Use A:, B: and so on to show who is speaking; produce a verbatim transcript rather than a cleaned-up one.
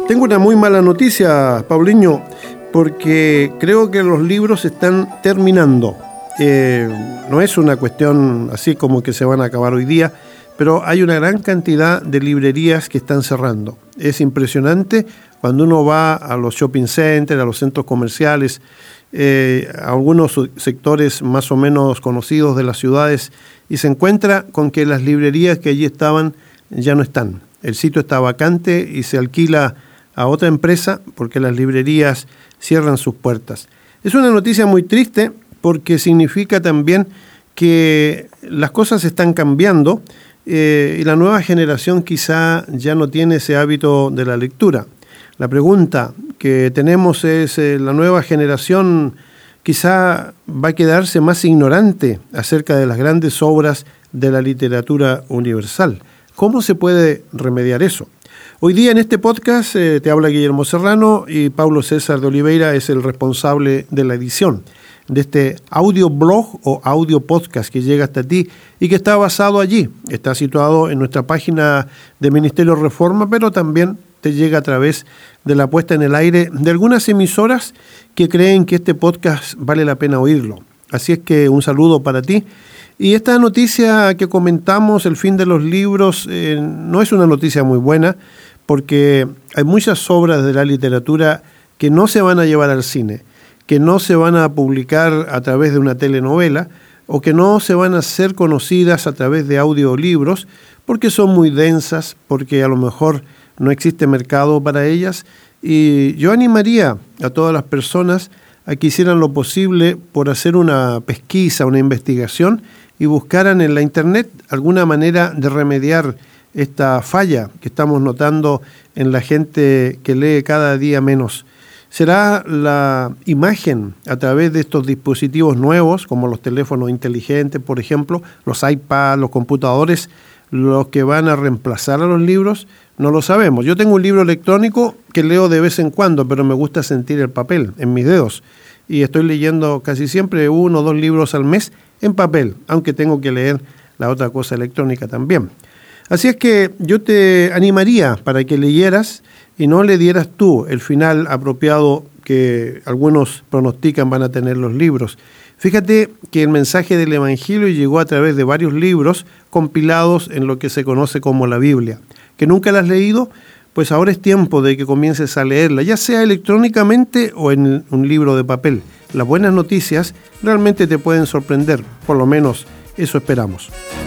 A: Tengo una muy mala noticia, Paulinho, porque creo que los libros están terminando. Eh, no es una cuestión así como que se van a acabar hoy día, pero hay una gran cantidad de librerías que están cerrando. Es impresionante cuando uno va a los shopping centers, a los centros comerciales, eh, a algunos sectores más o menos conocidos de las ciudades, y se encuentra con que las librerías que allí estaban ya no están. El sitio está vacante y se alquila a otra empresa porque las librerías cierran sus puertas. Es una noticia muy triste porque significa también que las cosas están cambiando eh, y la nueva generación quizá ya no tiene ese hábito de la lectura. La pregunta que tenemos es, eh, ¿la nueva generación quizá va a quedarse más ignorante acerca de las grandes obras de la literatura universal? ¿Cómo se puede remediar eso? Hoy día en este podcast eh, te habla Guillermo Serrano y Paulo César de Oliveira es el responsable de la edición de este audio blog o audio podcast que llega hasta ti y que está basado allí. Está situado en nuestra página de Ministerio Reforma, pero también te llega a través de la puesta en el aire de algunas emisoras que creen que este podcast vale la pena oírlo. Así es que un saludo para ti. Y esta noticia que comentamos, el fin de los libros, eh, no es una noticia muy buena porque hay muchas obras de la literatura que no se van a llevar al cine, que no se van a publicar a través de una telenovela o que no se van a ser conocidas a través de audiolibros porque son muy densas, porque a lo mejor no existe mercado para ellas. Y yo animaría a todas las personas a que hicieran lo posible por hacer una pesquisa, una investigación y buscaran en la internet alguna manera de remediar esta falla que estamos notando en la gente que lee cada día menos. Será la imagen a través de estos dispositivos nuevos, como los teléfonos inteligentes, por ejemplo, los iPads, los computadores, los que van a reemplazar a los libros. No lo sabemos. Yo tengo un libro electrónico que leo de vez en cuando, pero me gusta sentir el papel en mis dedos. Y estoy leyendo casi siempre uno o dos libros al mes en papel, aunque tengo que leer la otra cosa electrónica también. Así es que yo te animaría para que leyeras y no le dieras tú el final apropiado que algunos pronostican van a tener los libros. Fíjate que el mensaje del Evangelio llegó a través de varios libros compilados en lo que se conoce como la Biblia. ¿Que nunca la has leído? Pues ahora es tiempo de que comiences a leerla, ya sea electrónicamente o en un libro de papel. Las buenas noticias realmente te pueden sorprender, por lo menos eso esperamos.